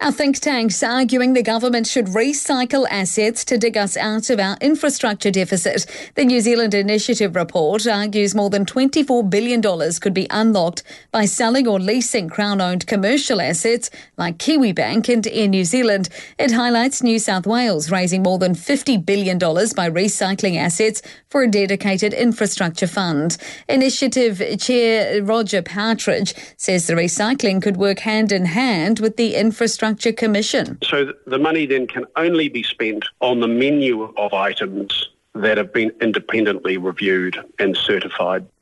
Our think tanks arguing the government should recycle assets to dig us out of our infrastructure deficit. The New Zealand Initiative report argues more than $24 billion could be unlocked by selling or leasing Crown-owned commercial assets like Kiwibank and Air New Zealand. It highlights New South Wales raising more than $50 billion by recycling assets for a dedicated infrastructure fund. Initiative Chair Roger Partridge says the recycling could work hand in hand with the Infrastructure Commission. So the money then can only be spent on the menu of items that have been independently reviewed and certified.